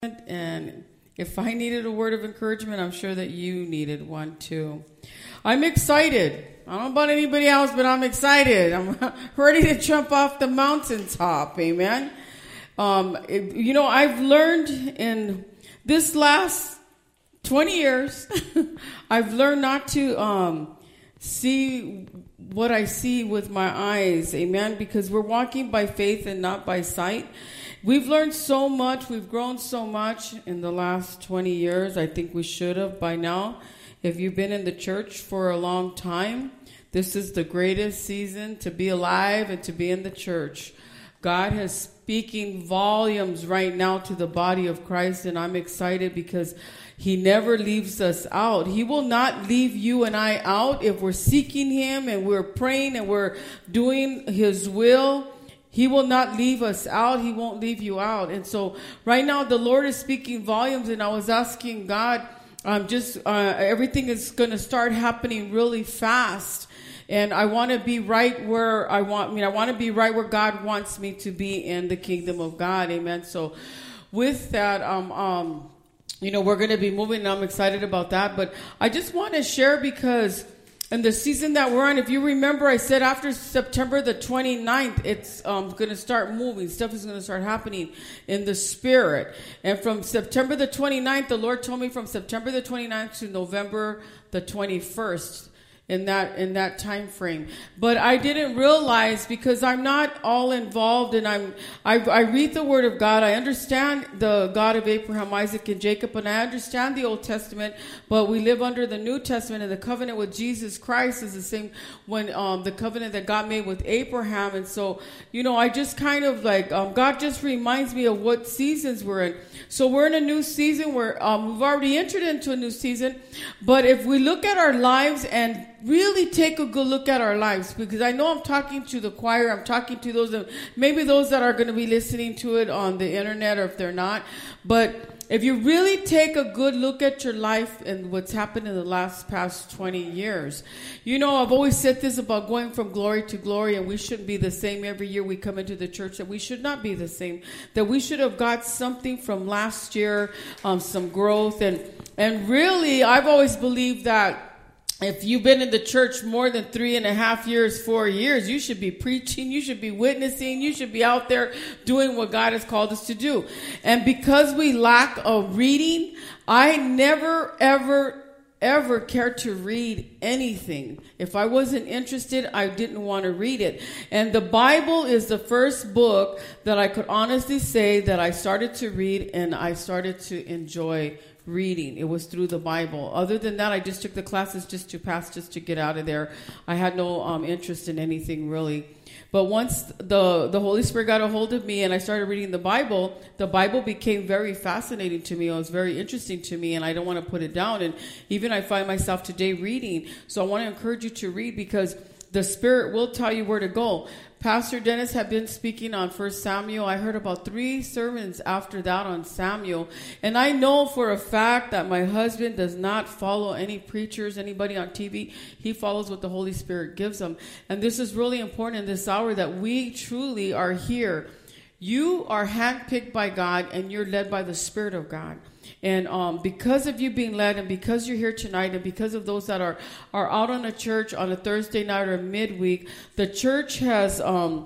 And if I needed a word of encouragement, I'm sure that you needed one too. I'm excited. I don't know about anybody else, but I'm excited. I'm ready to jump off the mountaintop. Amen. I've learned in this last 20 years, I've learned not to see what I see with my eyes. Amen. Because we're walking by faith and not by sight. We've learned so much. We've grown so much in the last 20 years. I think we should have by now. If you've been in the church for a long time, this is the greatest season to be alive and to be in the church. God is speaking volumes right now to the body of Christ, and I'm excited because He never leaves us out. He will not leave you and I out if we're seeking Him and we're praying and we're doing His will. He will not leave us out. He won't leave you out. And so right now the Lord is speaking volumes, and I was asking God, everything is going to start happening really fast. And I want to be right where I want to be right where God wants me to be in the kingdom of God. Amen. So with that, we're going to be moving, and I'm excited about that. But I just want to share because in the season that we're on, if you remember, I said after September the 29th, it's going to start moving. Stuff is going to start happening in the spirit. And from September the 29th, the Lord told me from September the 29th to November the 21st. In that time frame. But I didn't realize, because I'm not all involved, and I read the Word of God. I understand the God of Abraham, Isaac, and Jacob, and I understand the Old Testament, but we live under the New Testament, and the covenant with Jesus Christ is the same when the covenant that God made with Abraham. And so, I just kind of God just reminds me of what seasons we're in. So we're in a new season where we've already entered into a new season. But if we look at our lives and really take a good look at our lives, because I know I'm talking to the choir, I'm talking to those that are going to be listening to it on the internet, or if they're not. But if you really take a good look at your life and what's happened in the past 20 years, I've always said this about going from glory to glory, and we shouldn't be the same every year we come into the church, that we should not be the same, that we should have got something from last year, some growth. And really, I've always believed that if you've been in the church more than 3.5 years, 4 years, you should be preaching, you should be witnessing, you should be out there doing what God has called us to do. And because we lack of reading, I never, ever cared to read anything. If I wasn't interested, I didn't want to read it. And the Bible is the first book that I could honestly say that I started to read and I started to enjoy reading. It was through the Bible. Other than that, I just took the classes just to pass, just to get out of there. I had no interest in anything really. But once the Holy Spirit got a hold of me and I started reading the Bible became very fascinating to me. It was very interesting to me, and I don't want to put it down. And even I find myself today reading. So I want to encourage you to read, because the Spirit will tell you where to go. Pastor Dennis had been speaking on 1 Samuel. I heard about 3 sermons after that on Samuel. And I know for a fact that my husband does not follow any preachers, anybody on TV. He follows what the Holy Spirit gives him. And this is really important in this hour, that we truly are here. You are handpicked by God, and you're led by the Spirit of God. And because of you being led, and because you're here tonight, and because of those that are out on a church on a Thursday night or midweek, the church has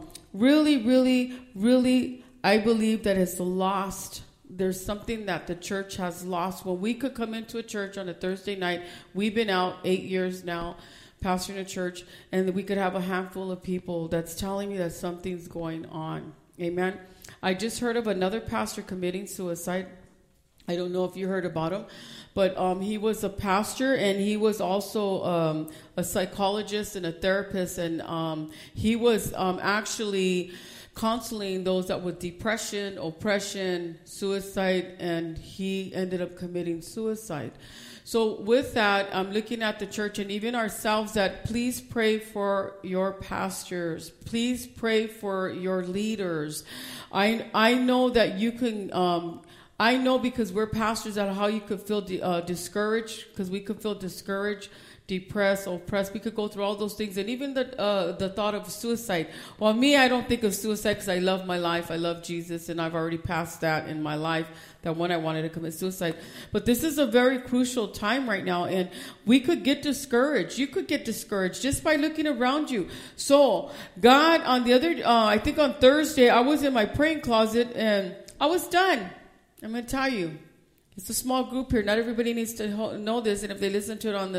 really, I believe that it's lost. There's something that the church has lost. When we could come into a church on a Thursday night, we've been out 8 years now, pastoring a church, and we could have a handful of people that's telling me that something's going on. Amen. I just heard of another pastor committing suicide. I don't know if you heard about him, but he was a pastor, and he was also a psychologist and a therapist, and he was actually counseling those that with depression, oppression, suicide, and he ended up committing suicide. So with that, I'm looking at the church and even ourselves, that please pray for your pastors. Please pray for your leaders. I know that you can I know because we're pastors that how you could feel discouraged, because we could feel discouraged, depressed, oppressed. We could go through all those things, and even the thought of suicide. Well, me, I don't think of suicide because I love my life. I love Jesus, and I've already passed that in my life, that when I wanted to commit suicide. But this is a very crucial time right now, and we could get discouraged. You could get discouraged just by looking around you. So God, on the other, I think on Thursday, I was in my praying closet, and I was done. I'm going to tell you. It's a small group here. Not everybody needs to know this, and if they listen to it on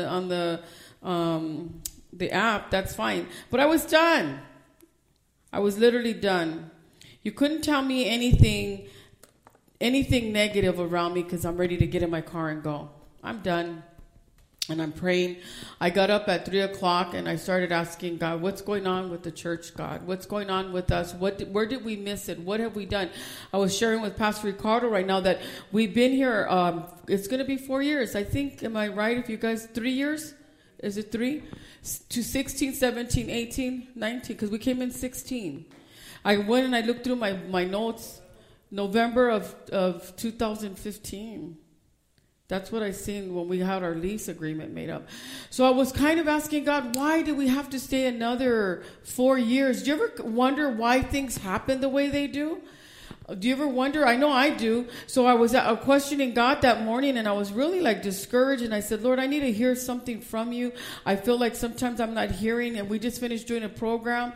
the app, that's fine. But I was done. I was literally done. You couldn't tell me anything negative around me because I'm ready to get in my car and go. I'm done. And I'm praying. I got up at 3 o'clock and I started asking God, what's going on with the church, God? What's going on with us? Where did we miss it? What have we done? I was sharing with Pastor Ricardo right now that we've been here. It's going to be 4 years. I think, am I right? If you guys, 3 years? Is it 3? To 16, 17, 18, 19, because we came in 16. I went and I looked through my notes, November of 2015. That's what I seen when we had our lease agreement made up. So I was kind of asking God, why do we have to stay another 4 years? Do you ever wonder why things happen the way they do? Do you ever wonder? I know I do. So I was questioning God that morning, and I was really like discouraged. And I said, Lord, I need to hear something from you. I feel like sometimes I'm not hearing. And we just finished doing a program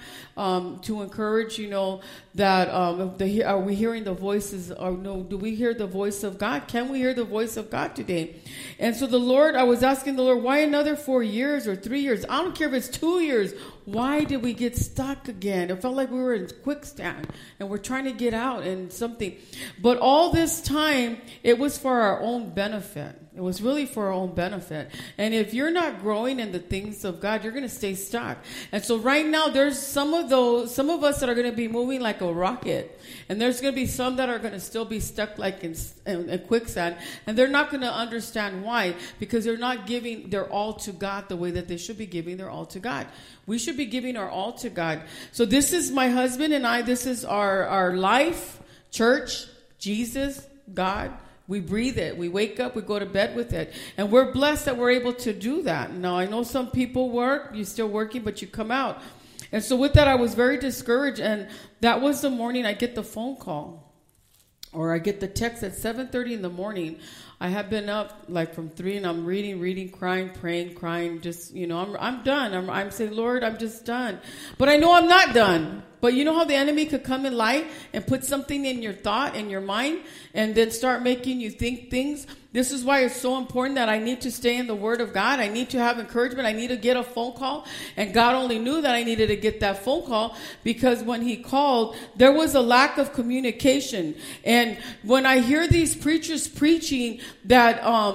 to encourage, that are we hearing the voices, or no? Do we hear the voice of God? Can we hear the voice of God today? And so I was asking the Lord, why another 4 years or 3 years? I don't care if it's 2 years. Why did we get stuck again? It felt like we were in quicksand and we're trying to get out and something. But all this time, it was for our own benefit. It was really for our own benefit. And if you're not growing in the things of God, you're going to stay stuck. And so right now, there's some of us that are going to be moving like a rocket. And there's going to be some that are going to still be stuck like in quicksand. And they're not going to understand why. Because they're not giving their all to God the way that they should be giving their all to God. We should be giving our all to God. So this is my husband and I. This is our life, church, Jesus, God. We breathe it. We wake up. We go to bed with it. And we're blessed that we're able to do that. Now, I know some people work. You're still working, but you come out. And so with that, I was very discouraged. And that was the morning I get the phone call. Or I get the text at 7:30 in the morning. I have been up like from 3 and I'm reading, crying, praying, crying. Just, I'm done. I'm saying, Lord, I'm just done. But I know I'm not done. But you know how the enemy could come and lie and put something in your thought, in your mind, and then start making you think things? This is why it's so important that I need to stay in the Word of God. I need to have encouragement. I need to get a phone call. And God only knew that I needed to get that phone call because when He called, there was a lack of communication. And when I hear these preachers preaching that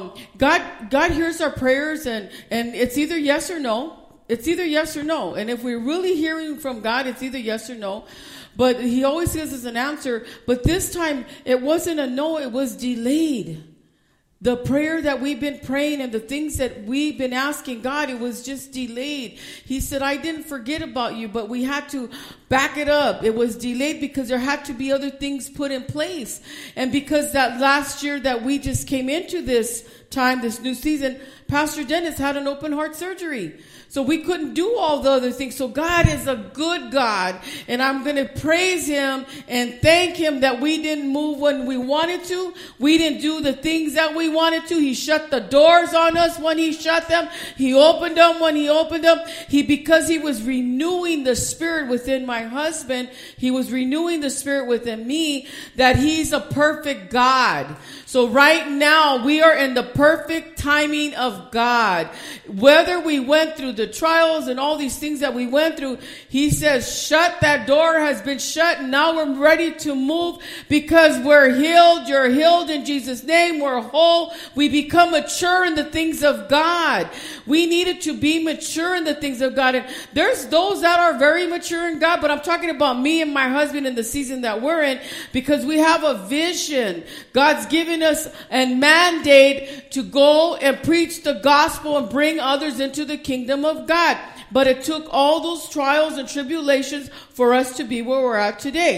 God hears our prayers and it's either yes or no. It's either yes or no. And if we're really hearing from God, it's either yes or no. But He always gives us an answer. But this time, it wasn't a no, it was delayed. The prayer that we've been praying and the things that we've been asking God, it was just delayed. He said, I didn't forget about you, but we had to back it up. It was delayed because there had to be other things put in place. And because that last year that we just came into this time, this new season, Pastor Dennis had an open heart surgery. So we couldn't do all the other things. So God is a good God. And I'm going to praise Him and thank Him that we didn't move when we wanted to. We didn't do the things that we wanted to. He shut the doors on us when He shut them. He opened them when He opened them. Because He was renewing the spirit within my husband. He was renewing the spirit within me that He's a perfect God. So right now we are in the perfect timing of God. Whether we went through the trials and all these things that we went through, He says, shut, that door has been shut. And now we're ready to move because we're healed. You're healed in Jesus' name. We're whole. We become mature in the things of God. We needed to be mature in the things of God. And there's those that are very mature in God, but I'm talking about me and my husband in the season that we're in because we have a vision. God's given us a mandate to go and preach the gospel and bring others into the kingdom of God. But it took all those trials and tribulations for us to be where we're at today.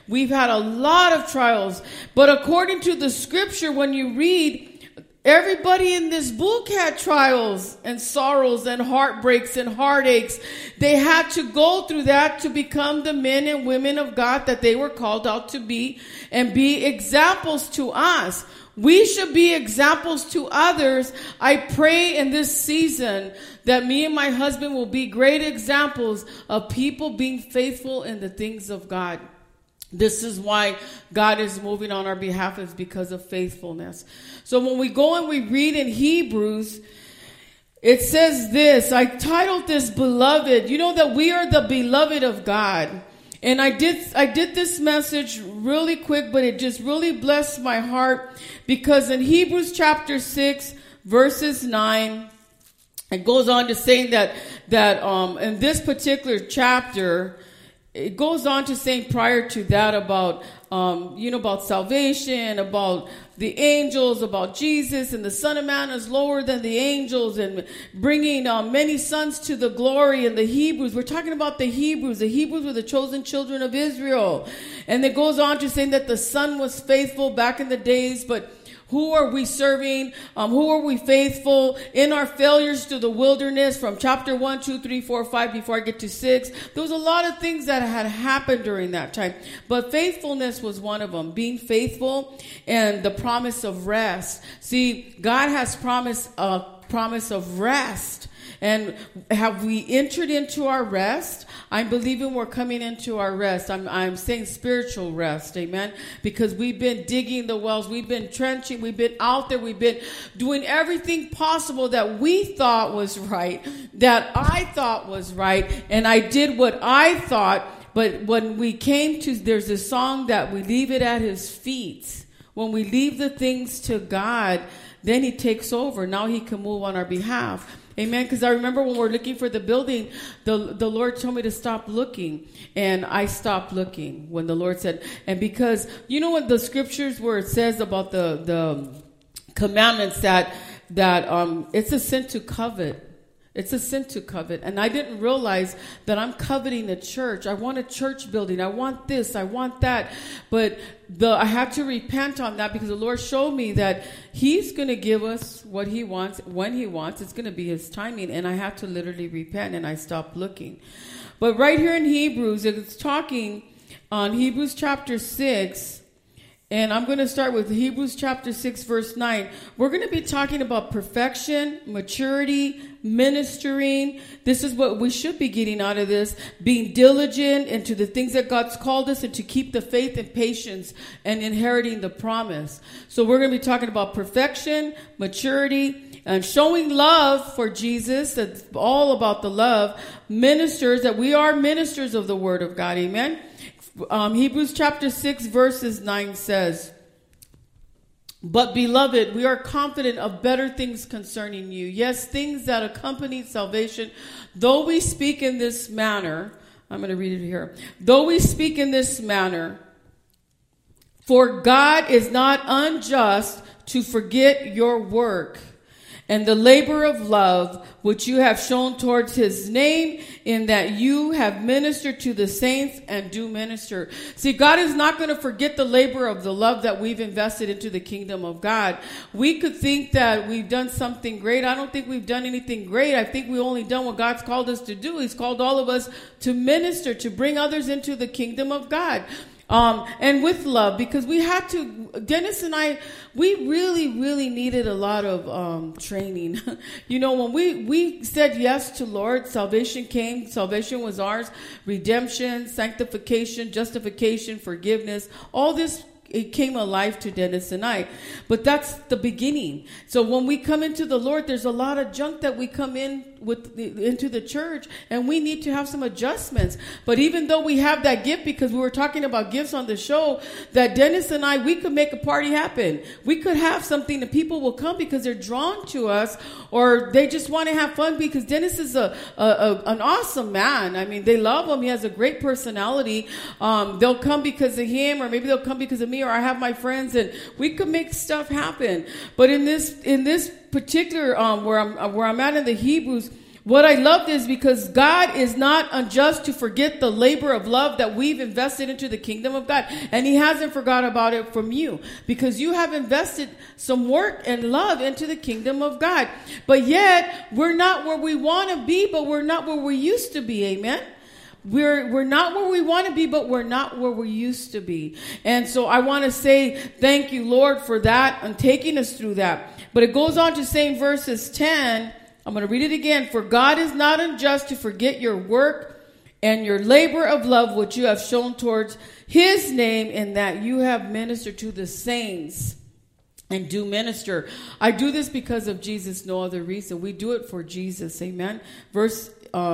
We've had a lot of trials. But according to the scripture, when you read, everybody in this book had trials and sorrows and heartbreaks and heartaches. They had to go through that to become the men and women of God that they were called out to be and be examples to us. We should be examples to others. I pray in this season that me and my husband will be great examples of people being faithful in the things of God. This is why God is moving on our behalf, is because of faithfulness. So when we go and we read in Hebrews, it says this. I titled this Beloved. You know that we are the beloved of God. And I did this message really quick, but it just really blessed my heart, because in Hebrews chapter 6, verses 9, it goes on to saying that in this particular chapter, it goes on to saying prior to that about, about salvation, about the angels, about Jesus, and the Son of Man is lower than the angels, and bringing many sons to the glory. And the Hebrews, we're talking about the Hebrews. The Hebrews were the chosen children of Israel. And it goes on to saying that the Son was faithful back in the days, but who are we serving? Who are we faithful in our failures to the wilderness from chapter 1, 2, 3, 4, 5, before I get to 6? There was a lot of things that had happened during that time. But faithfulness was one of them. Being faithful and the promise of rest. See, God has promised a promise of rest. And have we entered into our rest? I'm believing we're coming into our rest. I'm saying spiritual rest, amen? Because we've been digging the wells, we've been trenching, we've been out there, we've been doing everything possible that we thought was right, that I thought was right, and I did what I thought. But when we came to, there's a song that we leave it at his feet. When we leave the things to God, then he takes over. Now he can move on our behalf. Amen. Because I remember when we're looking for the building, the Lord told me to stop looking. And I stopped looking when the Lord said, and because, you know what the scriptures where it says about the commandments that it's a sin to covet. It's a sin to covet. And I didn't realize that I'm coveting a church. I want a church building. I want this. I want that. But I had to repent on that, because the Lord showed me that he's going to give us what he wants, when he wants. It's going to be his timing. And I had to literally repent, and I stopped looking. But right here in Hebrews, it's talking on Hebrews chapter 6. And I'm going to start with Hebrews chapter 6, verse 9. We're going to be talking about perfection, maturity, ministering. This is what we should be getting out of this. Being diligent into the things that God's called us, and to keep the faith and patience and inheriting the promise. So we're going to be talking about perfection, maturity, and showing love for Jesus. That's all about the love. Ministers, that we are ministers of the word of God. Amen. Hebrews chapter 6 verses 9 says, "But beloved, we are confident of better things concerning you. Yes, things that accompany salvation. Though we speak in this manner," I'm going to read it here. "Though we speak in this manner, for God is not unjust to forget your work and the labor of love which you have shown towards his name, in that you have ministered to the saints and do minister." See, God is not going to forget the labor of the love that we've invested into the kingdom of God. We could think that we've done something great. I don't think we've done anything great. I think we've only done what God's called us to do. He's called all of us to minister, to bring others into the kingdom of God. And with love, because we had to, Dennis and I, we really, really needed a lot of training. You know, when we said yes to Lord, salvation came, salvation was ours, redemption, sanctification, justification, forgiveness, all this, it came alive to Dennis and I. But that's the beginning. So when we come into the Lord, there's a lot of junk that we come into the church, and we need to have some adjustments. But even though we have that gift, because we were talking about gifts on the show, that Dennis and I, we could make a party happen. We could have something that people will come because they're drawn to us, or they just want to have fun, because Dennis is an awesome man. I mean, they love him. He has a great personality. They'll come because of him, or maybe they'll come because of me, or I have my friends, and we could make stuff happen. But in this particular where I'm at in the Hebrews, What I loved is because God is not unjust to forget the labor of love that we've invested into the kingdom of God. And he hasn't forgot about it from you, because you have invested some work and love into the kingdom of God. But yet we're not where we want to be, but we're not where we used to be. Amen. We're not where we want to be, but we're not where we used to be. And so I want to say thank you, Lord, for that and taking us through that. But it goes on to say in verses 10, I'm going to read it again. For God is not unjust to forget your work and your labor of love, which you have shown towards his name, in that you have ministered to the saints and do minister. I do this because of Jesus, no other reason. We do it for Jesus. Amen. Verse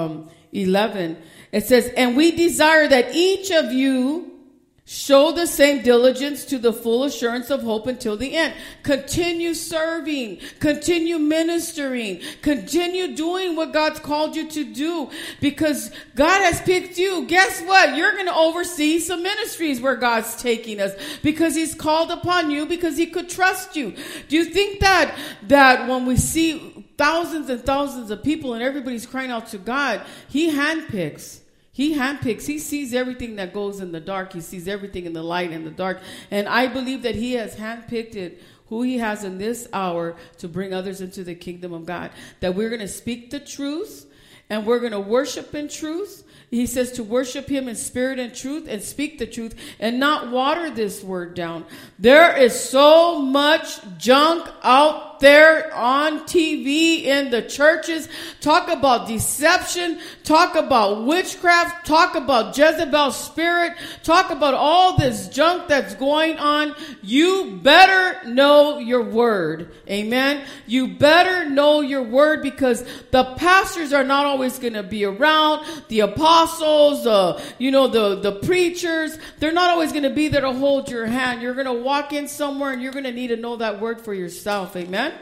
11, it says, and we desire that each of you show the same diligence to the full assurance of hope until the end. Continue serving, continue ministering, continue doing what God's called you to do, because God has picked you. Guess what? You're going to oversee some ministries where God's taking us, because he's called upon you, because he could trust you. Do you think that when we see thousands and thousands of people and everybody's crying out to God, he handpicks? He handpicks. He sees everything that goes in the dark. He sees everything in the light and the dark. And I believe that he has handpicked it, who he has in this hour, to bring others into the kingdom of God. That we're going to speak the truth, and we're going to worship in truth. He says to worship him in spirit and truth, and speak the truth, and not water this word down. There is so much junk out there on TV in the churches. Talk about deception, talk about witchcraft, talk about Jezebel's spirit, talk about all this junk that's going on. You better know your word. Amen. You better know your word, because the pastors are not always going to be around. The apostles, the preachers, they're not always going to be there to hold your hand. You're going to walk in somewhere and you're going to need to know that word for yourself. Amen.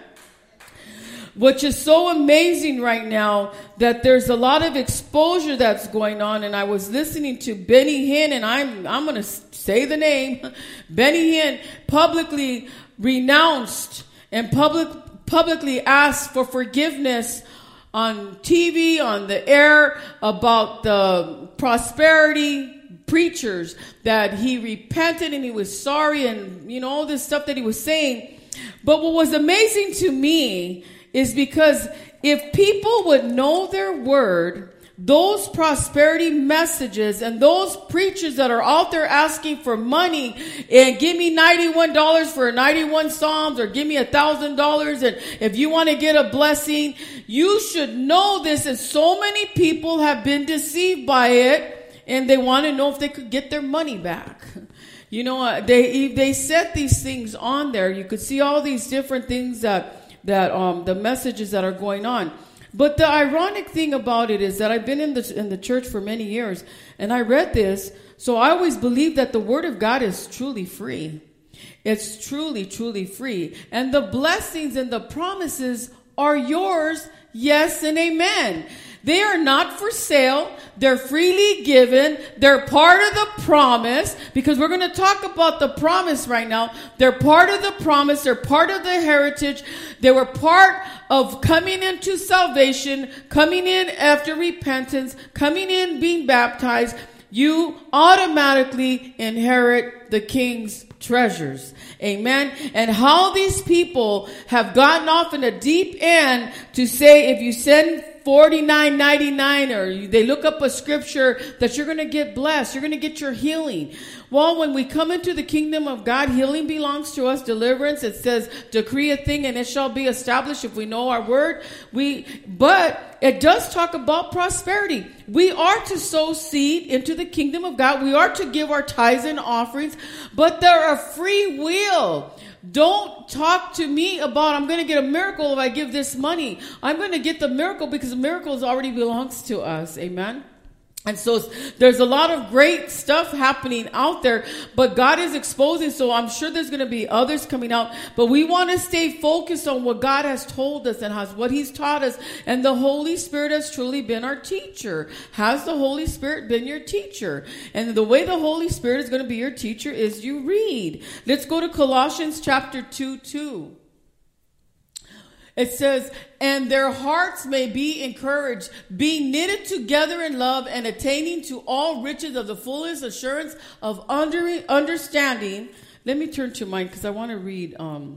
Which is so amazing right now, that there's a lot of exposure that's going on. And I was listening to Benny Hinn, and I'm going to say the name. Benny Hinn publicly renounced and publicly asked for forgiveness on TV, on the air, about the prosperity preachers, that he repented and he was sorry, and all this stuff that he was saying. But what was amazing to me is, because if people would know their word, those prosperity messages and those preachers that are out there asking for money and give me $91 for 91 Psalms, or give me $1,000, and if you want to get a blessing, you should know this. And so many people have been deceived by it, and they want to know if they could get their money back. They set these things on there. You could see all these different things that the messages that are going on. But the ironic thing about it is that I've been in the church for many years, and I read this, so I always believe that the word of God is truly free. It's truly, truly free. And the blessings and the promises are yours, yes and amen. They are not for sale. They're freely given. They're part of the promise, because we're going to talk about the promise right now. They're part of the promise. They're part of the heritage. They were part of coming into salvation, coming in after repentance, coming in being baptized. You automatically inherit the king's treasures. Amen. And how these people have gotten off in a deep end to say, if you send $49.99, or they look up a scripture, that you're going to get blessed, you're going to get your healing. Well, when we come into the kingdom of God, healing belongs to us. Deliverance, it says, decree a thing and it shall be established if we know our word. But it does talk about prosperity. We are to sow seed into the kingdom of God. We are to give our tithes and offerings, but they're a free will. Don't talk to me about, I'm going to get a miracle if I give this money. I'm going to get the miracle because the miracle already belongs to us. Amen. And so there's a lot of great stuff happening out there, but God is exposing. So I'm sure there's going to be others coming out, but we want to stay focused on what God has told us and what he's taught us. And the Holy Spirit has truly been our teacher. Has the Holy Spirit been your teacher? And the way the Holy Spirit is going to be your teacher is you read. Let's go to Colossians chapter 2:2. It says, and their hearts may be encouraged, being knitted together in love and attaining to all riches of the fullest assurance of understanding. Let me turn to mine because I want to read.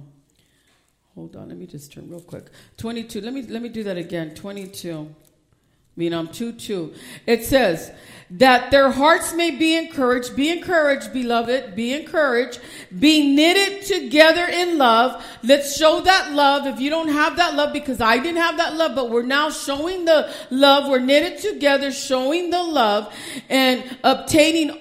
Hold on, let me just turn real quick. 22. Let me do that again. 22. I'm 2:2. It says that their hearts may be encouraged. Be encouraged, beloved. Be encouraged. Be knitted together in love. Let's show that love. If you don't have that love, because I didn't have that love, but we're now showing the love. We're knitted together, showing the love, and obtaining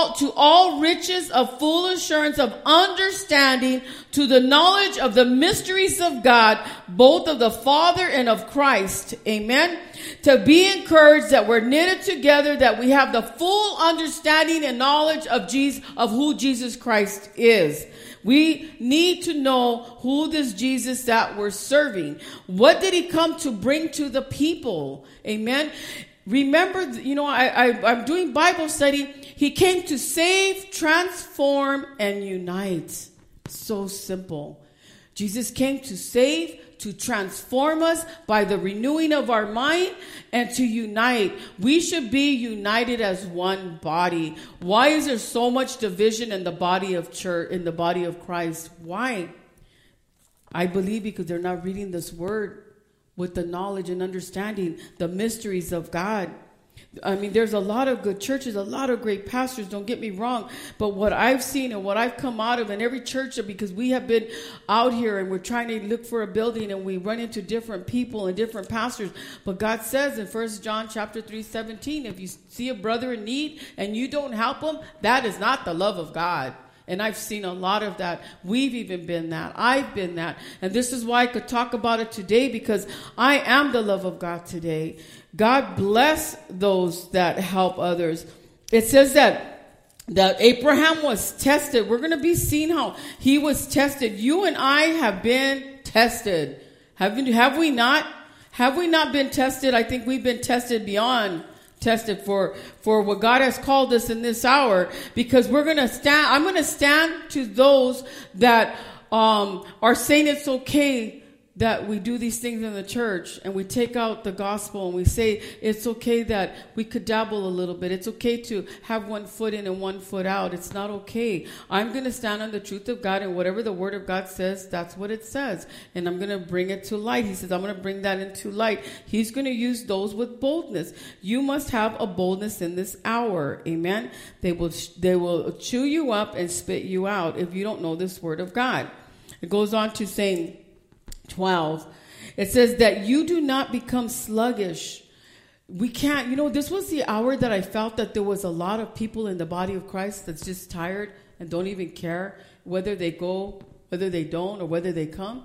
all riches of full assurance of understanding, to the knowledge of the mysteries of God, both of the Father and of Christ. Amen. To be encouraged that we're knitted together, that we have the full understanding and knowledge of Jesus, of who Jesus Christ is. We need to know who this Jesus that we're serving. What did he come to bring to the people? Amen. Remember, I'm doing Bible study. He came to save, transform, and unite. So simple. Jesus came to save, to transform us by the renewing of our mind, and to unite. We should be united as one body. Why is there so much division in the body of church, in the body of Christ? Why? I believe because they're not reading this word with the knowledge and understanding the mysteries of God. There's a lot of good churches, a lot of great pastors, don't get me wrong. But what I've seen and what I've come out of in every church, because we have been out here and we're trying to look for a building and we run into different people and different pastors. But God says in 1 John chapter 3:17, if you see a brother in need and you don't help him, that is not the love of God. And I've seen a lot of that. We've even been that. I've been that. And this is why I could talk about it today, because I am the love of God today. God bless those that help others. It says that Abraham was tested. We're going to be seeing how he was tested. You and I have been tested. Have we not? Have we not been tested? I think we've been tested beyond tested for what God has called us in this hour, because I'm going to stand to those that are saying it's okay that we do these things in the church and we take out the gospel and we say it's okay that we could dabble a little bit. It's okay to have one foot in and one foot out. It's not okay. I'm going to stand on the truth of God, and whatever the word of God says, that's what it says. And I'm going to bring it to light. He says, I'm going to bring that into light. He's going to use those with boldness. You must have a boldness in this hour. Amen. They will chew you up and spit you out if you don't know this word of God. It goes on to saying, 12, it says that you do not become sluggish. We can't, this was the hour that I felt that there was a lot of people in the body of Christ that's just tired and don't even care whether they go, whether they don't, or whether they come.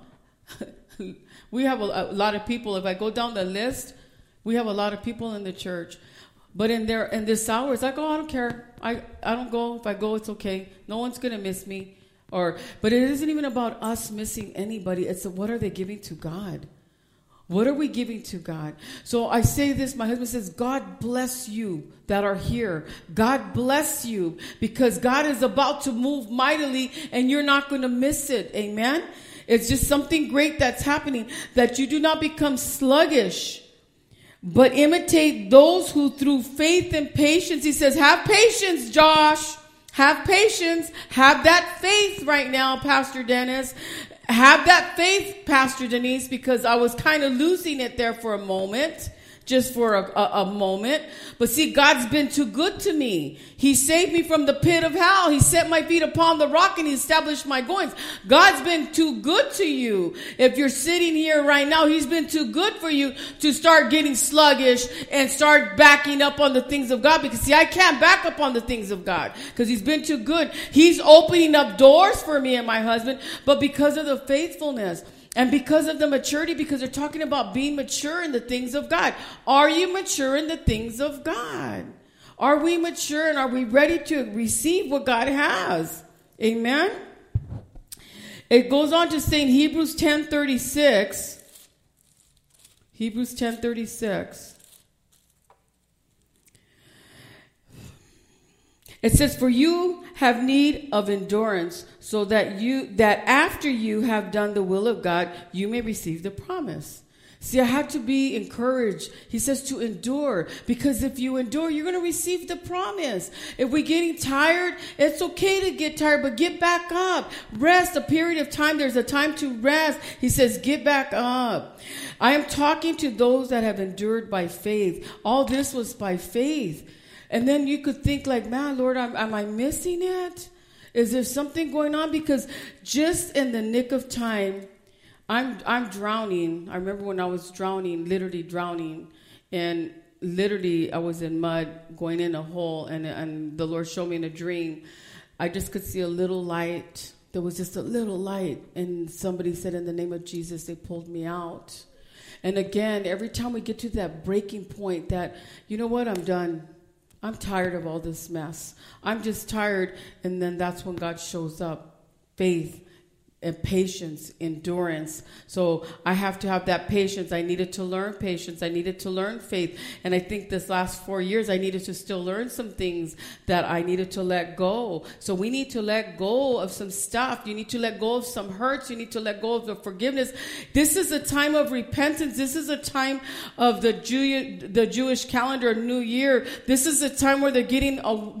We have a lot of people. If I go down the list, we have a lot of people in the church. But in this hour, it's like, I don't care. I don't go. If I go, it's okay. No one's going to miss me. But it isn't even about us missing anybody. It's what are they giving to God? What are we giving to God? So I say this, my husband says, God bless you that are here. God bless you, because God is about to move mightily and you're not going to miss it. Amen. It's just something great that's happening, that you do not become sluggish, but imitate those who through faith and patience, he says, have patience, Josh. Have patience. Have that faith right now, Pastor Dennis. Have that faith, Pastor Denise, because I was kind of losing it there for a moment. Just for a moment. But see, God's been too good to me. He saved me from the pit of hell. He set my feet upon the rock and he established my goings. God's been too good to you. If you're sitting here right now, he's been too good for you to start getting sluggish and start backing up on the things of God. Because see, I can't back up on the things of God because he's been too good. He's opening up doors for me and my husband, but because of the faithfulness. And because of the maturity, because they're talking about being mature in the things of God. Are you mature in the things of God? Are we mature and are we ready to receive what God has? Amen? It goes on to say in Hebrews 10:36. Hebrews 10:36. It says, for you have need of endurance, so that after you have done the will of God, you may receive the promise. See, I have to be encouraged. He says to endure, because if you endure, you're going to receive the promise. If we're getting tired, it's okay to get tired, but get back up. Rest a period of time. There's a time to rest. He says, get back up. I am talking to those that have endured by faith. All this was by faith. And then you could think like, man, Lord, am I missing it? Is there something going on? Because just in the nick of time, I'm drowning. I remember when I was literally drowning, and literally I was in mud going in a hole, and the Lord showed me in a dream. I just could see a little light. There was just a little light, and somebody said, in the name of Jesus, they pulled me out. And again, every time we get to that breaking point that, you know what, I'm done. I'm tired of all this mess. I'm just tired. And then that's when God shows up. Faith and patience, endurance. So I have to have that patience. I needed to learn patience. I needed to learn faith. And I think this last 4 years, I needed to still learn some things that I needed to let go. So we need to let go of some stuff. You need to let go of some hurts. You need to let go of the forgiveness. This is a time of repentance. This is a time of the Jewish calendar, New Year. This is a time where they're getting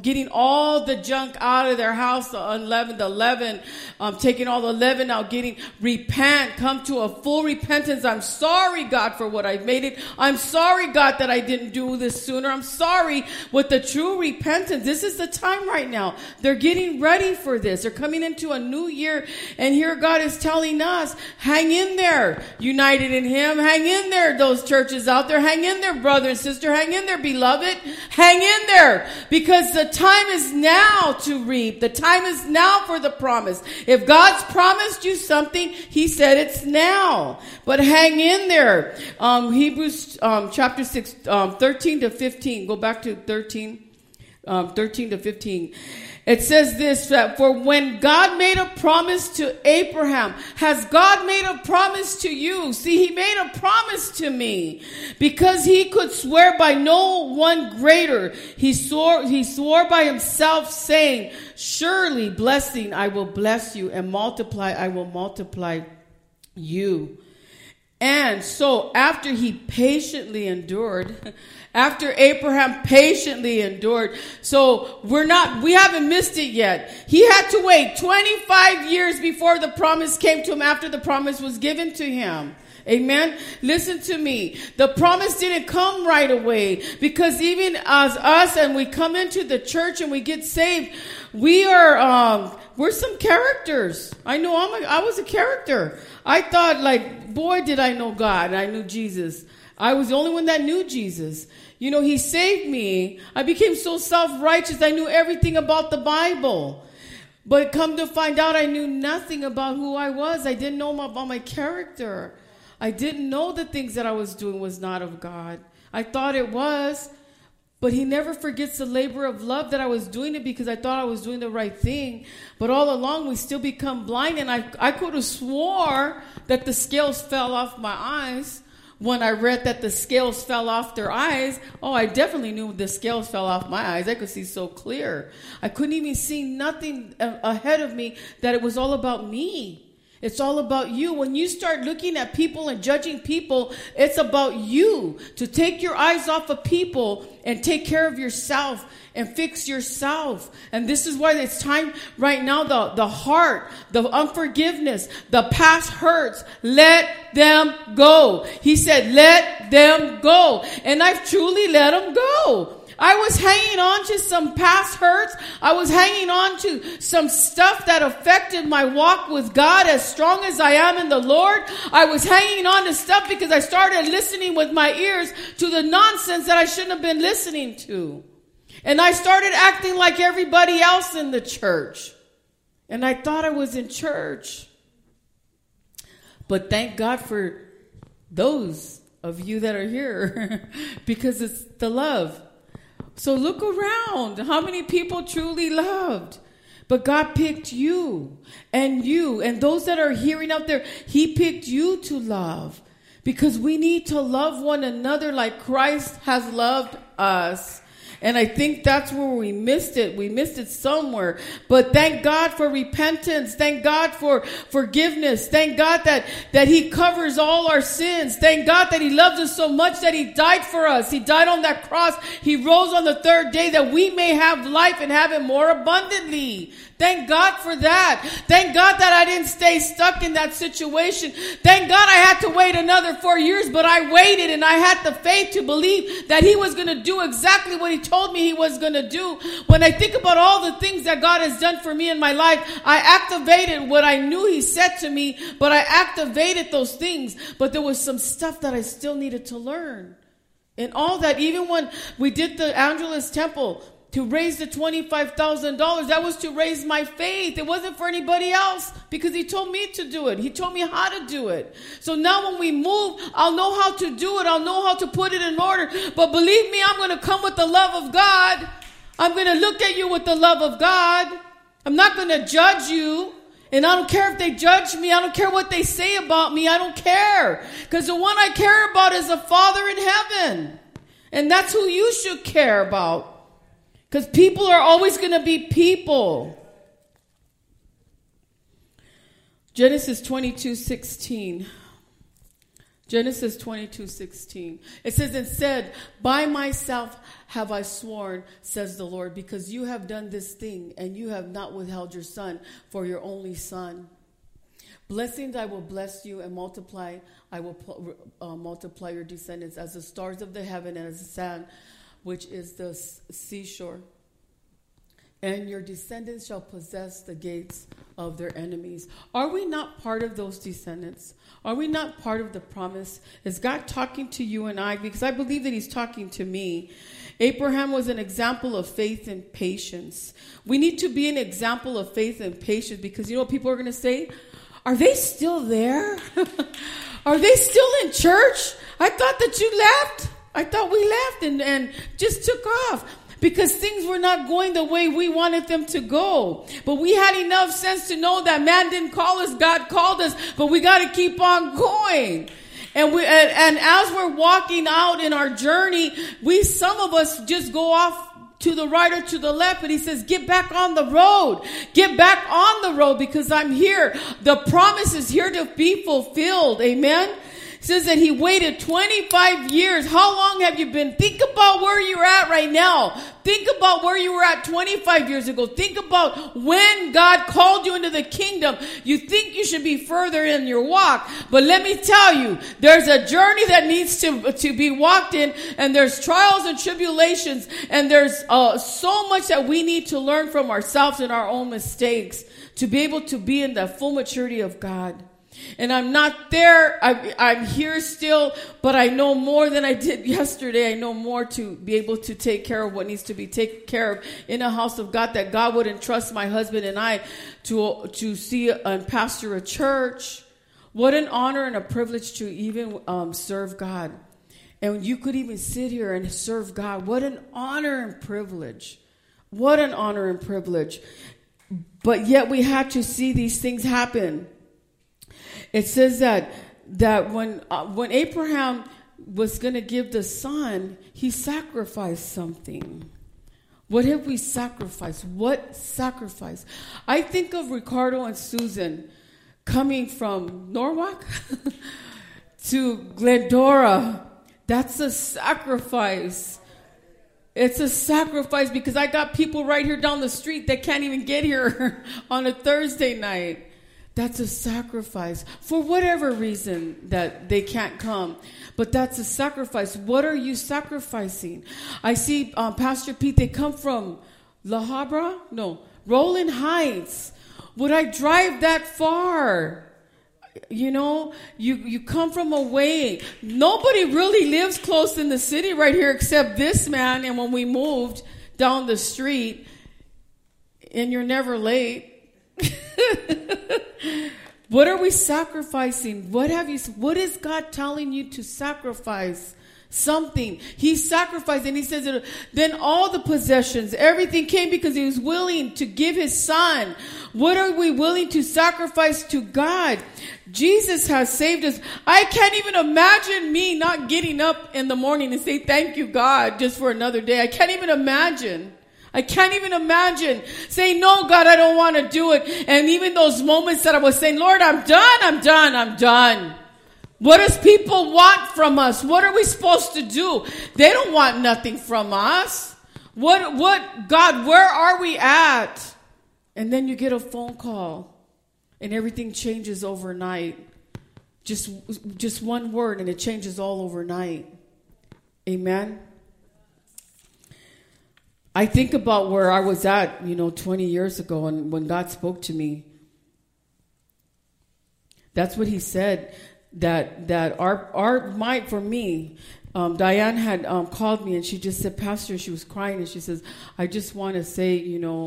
all the junk out of their house, the leaven, taking all the leaven out, repent, come to a full repentance. I'm sorry, God, for what I've made it. I'm sorry, God, that I didn't do this sooner. I'm sorry. With the true repentance, this is the time right now. They're getting ready for this. They're coming into a new year, and here God is telling us, hang in there, united in Him. Hang in there, those churches out there. Hang in there, brother and sister. Hang in there, beloved. Hang in there, because the time is now to reap. The time is now for the promise. If God's promised you something, He said it's now. But hang in there. Hebrews chapter 6, 13 to 15. Go back to 13 to 15. It says this, that for when God made a promise to Abraham, has God made a promise to you? See, He made a promise to me because He could swear by no one greater. He swore by Himself, saying, surely blessing I will bless you, and multiply I will multiply you. And so after he patiently endured, after Abraham patiently endured, so we haven't missed it yet. He had to wait 25 years before the promise came to him, after the promise was given to him. Amen. Listen to me. The promise didn't come right away, because even as us, and we come into the church and we get saved, we're some characters. I know I was a character. I thought, like, boy, did I know God. I knew Jesus. I was the only one that knew Jesus. You know, He saved me. I became so self-righteous. I knew everything about the Bible. But come to find out, I knew nothing about who I was. I didn't know about my character. I didn't know the things that I was doing was not of God. I thought it was. But He never forgets the labor of love that I was doing it because I thought I was doing the right thing. But all along, we still become blind. And I could have swore that the scales fell off my eyes. When I read that the scales fell off their eyes, I definitely knew the scales fell off my eyes. I could see so clear. I couldn't even see nothing ahead of me, that it was all about me. It's all about you. When you start looking at people and judging people, it's about you. To take your eyes off of people and take care of yourself and fix yourself. And this is why it's time right now, the heart, the unforgiveness, the past hurts, let them go. He said, let them go. And I've truly let them go. I was hanging on to some past hurts. I was hanging on to some stuff that affected my walk with God. As strong as I am in the Lord, I was hanging on to stuff because I started listening with my ears to the nonsense that I shouldn't have been listening to. And I started acting like everybody else in the church. And I thought I was in church. But thank God for those of you that are here because it's the love. So look around. How many people truly loved? But God picked you and those that are hearing out there. He picked you to love, because we need to love one another like Christ has loved us. And I think that's where we missed it. We missed it somewhere. But thank God for repentance. Thank God for forgiveness. Thank God that he covers all our sins. Thank God that he loves us so much that he died for us. He died on that cross. He rose on the third day that we may have life and have it more abundantly. Thank God for that. Thank God that I didn't stay stuck in that situation. Thank God I had to wait another 4 years, but I waited and I had the faith to believe that he was going to do exactly what he told me he was going to do. When I think about all the things that God has done for me in my life, I activated what I knew he said to me, but I activated those things. But there was some stuff that I still needed to learn. And all that, even when we did the Angelus Temple, to raise the $25,000, that was to raise my faith. It wasn't for anybody else because he told me to do it. He told me how to do it. So now when we move, I'll know how to do it. I'll know how to put it in order. But believe me, I'm going to come with the love of God. I'm going to look at you with the love of God. I'm not going to judge you. And I don't care if they judge me. I don't care what they say about me. I don't care. Because the one I care about is the Father in heaven. And that's who you should care about. Because people are always going to be people. Genesis 22:16. Genesis 22:16. It says, and said, by myself have I sworn, says the Lord, because you have done this thing, and you have not withheld your son for your only son. Blessings I will bless you, and multiply, I will multiply your descendants as the stars of the heaven and as the sand, which is the seashore. And your descendants shall possess the gates of their enemies. Are we not part of those descendants? Are we not part of the promise? Is God talking to you and I? Because I believe that he's talking to me. Abraham was an example of faith and patience. We need to be an example of faith and patience because you know what people are going to say? Are they still there? Are they still in church? I thought that you left. I thought we left and just took off. Because things were not going the way we wanted them to go. But we had enough sense to know that man didn't call us, God called us. But we got to keep on going. And as we're walking out in our journey, some of us just go off to the right or to the left. But he says, get back on the road. Get back on the road because I'm here. The promise is here to be fulfilled. Amen. Says that he waited 25 years. How long have you been? Think about where you're at right now. Think about where you were at 25 years ago. Think about when God called you into the kingdom. You think you should be further in your walk. But let me tell you, there's a journey that needs to be walked in. And there's trials and tribulations. And there's so much that we need to learn from ourselves and our own mistakes to be able to be in the full maturity of God. And I'm not there. I'm here still, but I know more than I did yesterday. I know more to be able to take care of what needs to be taken care of in a house of God, that God would entrust my husband and I to see and pastor a church. What an honor and a privilege to even serve God. And you could even sit here and serve God. What an honor and privilege. What an honor and privilege. But yet we had to see these things happen. It says that when Abraham was going to give the son, he sacrificed something. What have we sacrificed? What sacrifice? I think of Ricardo and Susan coming from Norwalk to Glendora. That's a sacrifice. It's a sacrifice because I got people right here down the street that can't even get here on a Thursday night. That's a sacrifice for whatever reason that they can't come. But that's a sacrifice. What are you sacrificing? I see Pastor Pete, they come from La Habra? No, Rowland Heights. Would I drive that far? You know, you come from away. Nobody really lives close in the city right here except this man. And when we moved down the street, and you're never late. What are we sacrificing? What is God telling you to sacrifice something. He sacrificed, and he says that then all the possessions, everything came because he was willing to give his son. What are we willing to sacrifice to God? Jesus has saved us. I can't even imagine me not getting up in the morning and say, thank you, God, just for another day. I can't even imagine. I can't even imagine saying, no, God, I don't want to do it. And even those moments that I was saying, Lord, I'm done. What does people want from us? What are we supposed to do? They don't want nothing from us. What, God, where are we at? And then you get a phone call and everything changes overnight. Just one word and it changes all overnight. Amen. I think about where I was at, 20 years ago, and when God spoke to me. That's what he said, that our might for me, Diane had called me and she just said, Pastor, she was crying and she says, I just want to say,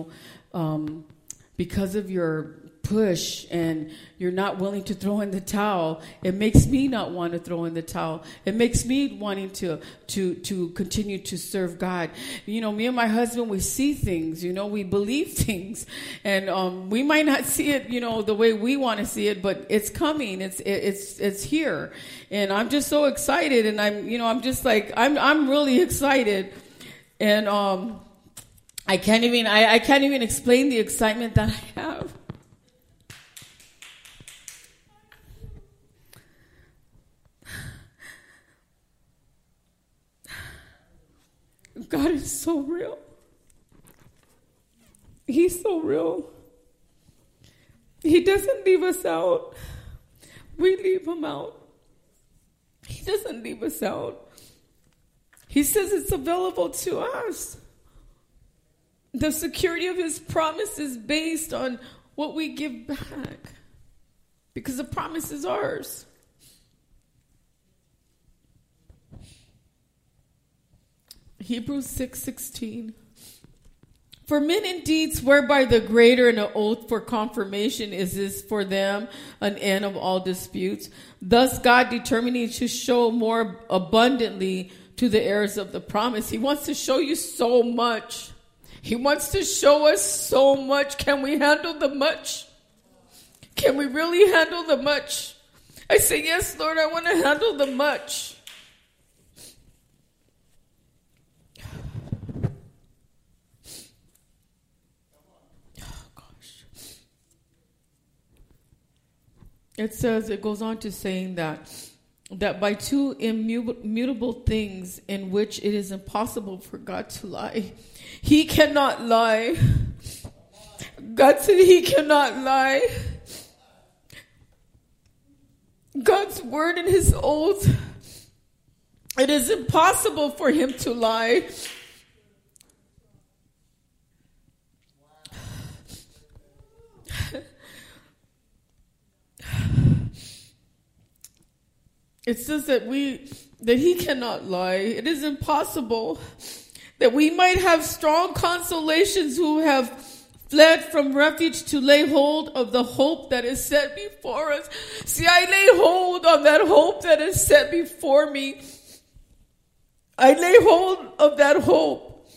because of your push and you're not willing to throw in the towel, it makes me not want to throw in the towel. It makes me wanting to continue to serve God. Me and my husband, we see things, we believe things, and we might not see it, the way we want to see it, but it's coming. It's here, and I'm just so excited, and I'm just like I'm really excited, and I can't even explain the excitement that I have. God is so real. He's so real. He doesn't leave us out. We leave him out. He doesn't leave us out. He says it's available to us. The security of his promise is based on what we give back, because the promise is ours. Hebrews 6:16. For men indeed swear by the greater, and an oath for confirmation is this for them an end of all disputes. Thus God determining to show more abundantly to the heirs of the promise. He wants to show you so much. He wants to show us so much. Can we handle the much? Can we really handle the much? I say, yes, Lord, I want to handle the much. It goes on to saying that by two immutable things in which it is impossible for God to lie. He cannot lie. God said he cannot lie. God's word and his oath, it is impossible for him to lie. It says that he cannot lie. It is impossible that we might have strong consolations who have fled from refuge to lay hold of the hope that is set before us. See, I lay hold of that hope that is set before me. I lay hold of that hope.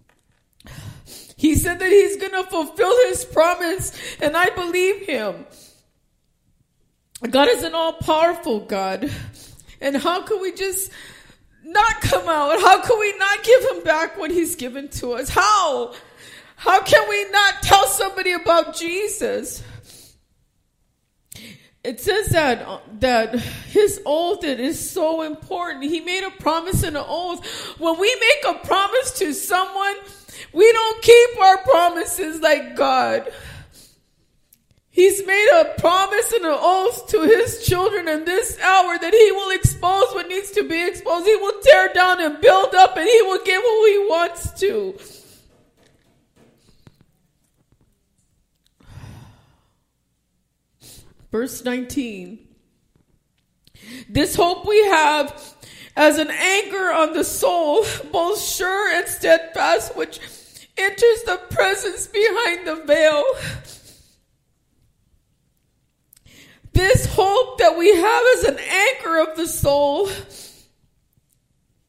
He said that he's going to fulfill his promise, and I believe him. God is an all-powerful God. And how can we just not come out? How can we not give him back what he's given to us? How? How can we not tell somebody about Jesus? It says that his oath, it is so important. He made a promise and an oath. When we make a promise to someone, we don't keep our promises like God. He's made a promise and an oath to his children in this hour that he will expose what needs to be exposed. He will tear down and build up, and he will give who he wants to. Verse 19. This hope we have as an anchor on the soul, both sure and steadfast, which enters the presence behind the veil. This hope that we have as an anchor of the soul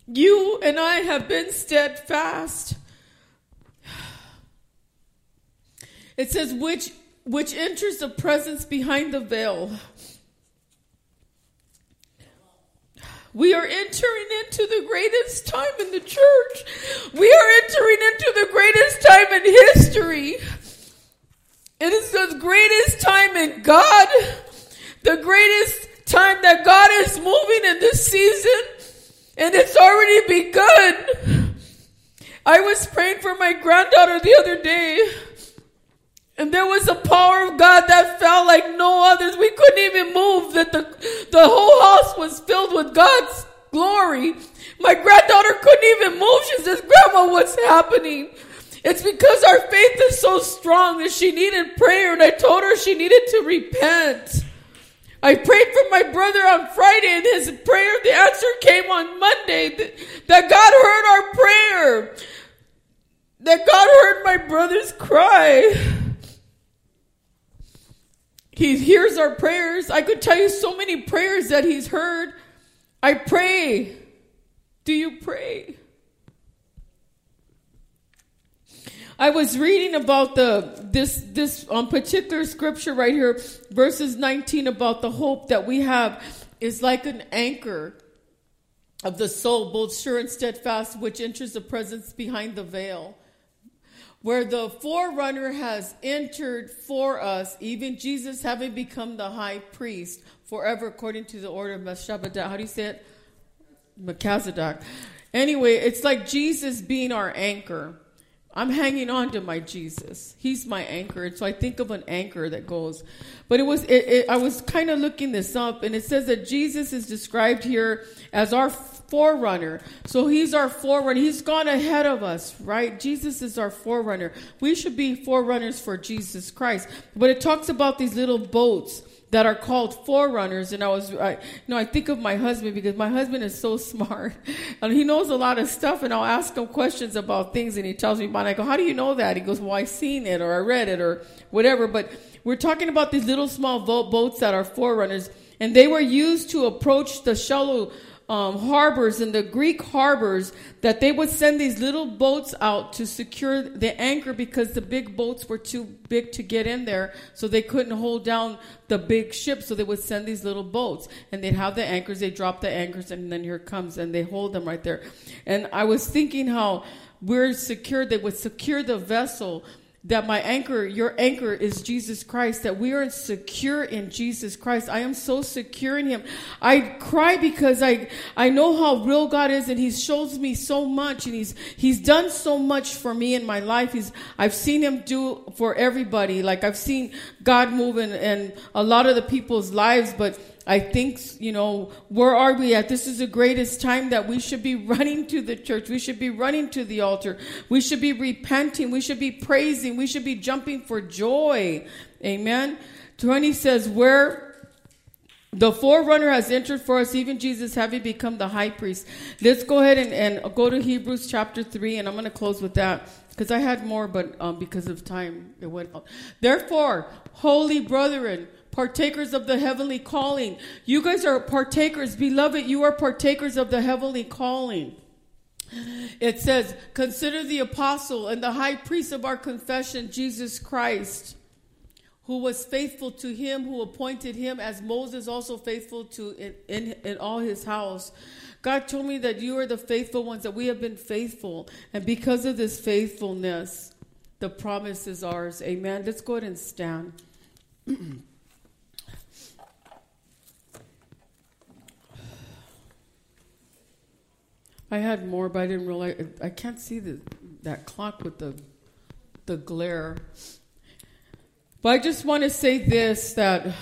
You and I have been steadfast. It says, which enters the presence behind the veil. We are entering into the greatest time in the church. We are entering into the greatest time in history. It is the greatest time in God. The greatest time that God is moving in this season. And it's already begun. I was praying for my granddaughter the other day. And there was a power of God that fell like no others. We couldn't even move. That the whole house was filled with God's glory. My granddaughter couldn't even move. She says, Grandma, what's happening? It's because our faith is so strong that she needed prayer. And I told her she needed to repent. I prayed for my brother on Friday, and his prayer, the answer came on Monday. That God heard our prayer. That God heard my brother's cry. He hears our prayers. I could tell you so many prayers that he's heard. I pray. Do you pray? I was reading about this particular scripture right here, verses 19, about the hope that we have is like an anchor of the soul, both sure and steadfast, which enters the presence behind the veil. Where the forerunner has entered for us, even Jesus having become the high priest forever according to the order of Melchizedek. How do you say it? Melchizedek. Anyway, it's like Jesus being our anchor. I'm hanging on to my Jesus. He's my anchor. And so I think of an anchor that goes. But I was kind of looking this up, and it says that Jesus is described here as our forerunner. So he's our forerunner. He's gone ahead of us, right? Jesus is our forerunner. We should be forerunners for Jesus Christ. But it talks about these little boats that are called forerunners. And I think of my husband, because my husband is so smart and he knows a lot of stuff, and I'll ask him questions about things and he tells me about it. I go, how do you know that? He goes, well, I seen it, or I read it, or whatever. But we're talking about these little small boats that are forerunners, and they were used to approach the shallow harbors in the Greek harbors, that they would send these little boats out to secure the anchor, because the big boats were too big to get in there, so they couldn't hold down the big ship. So they would send these little boats, and they'd have the anchors, they drop the anchors, and then here it comes, and they hold them right there. And I was thinking how we're secure. They would secure the vessel, that my anchor, your anchor is Jesus Christ, that we are secure in Jesus Christ. I am so secure in him. I cry because I know how real God is, and he shows me so much, and he's done so much for me in my life. I've seen him do for everybody. Like, I've seen God move in a lot of the people's lives, but I think, where are we at? This is the greatest time that we should be running to the church. We should be running to the altar. We should be repenting. We should be praising. We should be jumping for joy. Amen. 20 says, where the forerunner has entered for us, even Jesus having become the high priest. Let's go ahead and go to Hebrews chapter 3, and I'm going to close with that, because I had more, but because of time, it went out. Therefore, holy brethren, partakers of the heavenly calling. You guys are partakers. Beloved, you are partakers of the heavenly calling. It says, consider the apostle and the high priest of our confession, Jesus Christ, who was faithful to him who appointed him, as Moses also faithful to in all his house. God told me that you are the faithful ones, that we have been faithful. And because of this faithfulness, the promise is ours. Amen. Let's go ahead and stand. I had more, but I didn't realize. I can't see that clock with the glare. But I just want to say this, that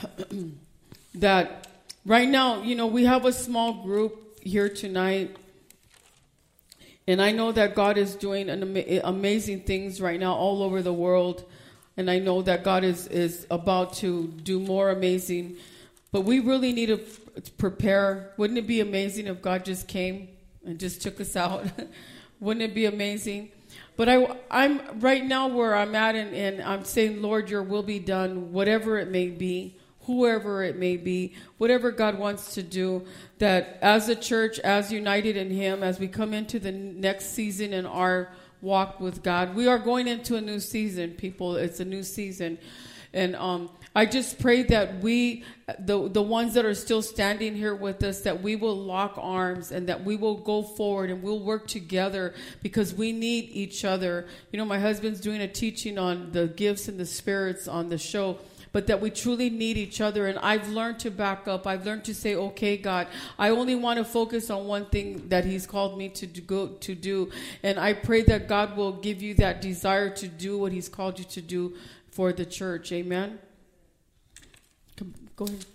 right now, we have a small group here tonight. And I know that God is doing amazing things right now all over the world. And I know that God is about to do more amazing. But we really need to prepare. Wouldn't it be amazing if God just came and just took us out? Wouldn't it be amazing? But I'm right now where I'm at, and I'm saying, Lord, your will be done, whatever it may be, whoever it may be, whatever God wants to do, that as a church, as united in Him, as we come into the next season in our walk with God, we are going into a new season, people. It's a new season. And I just pray that we, the ones that are still standing here with us, that we will lock arms and that we will go forward and we'll work together, because we need each other. You know, my husband's doing a teaching on the gifts and the spirits on the show, but that we truly need each other. And I've learned to back up. I've learned to say, okay, God, I only want to focus on one thing that He's called me to do. And I pray that God will give you that desire to do what He's called you to do for the church. Amen. Go ahead.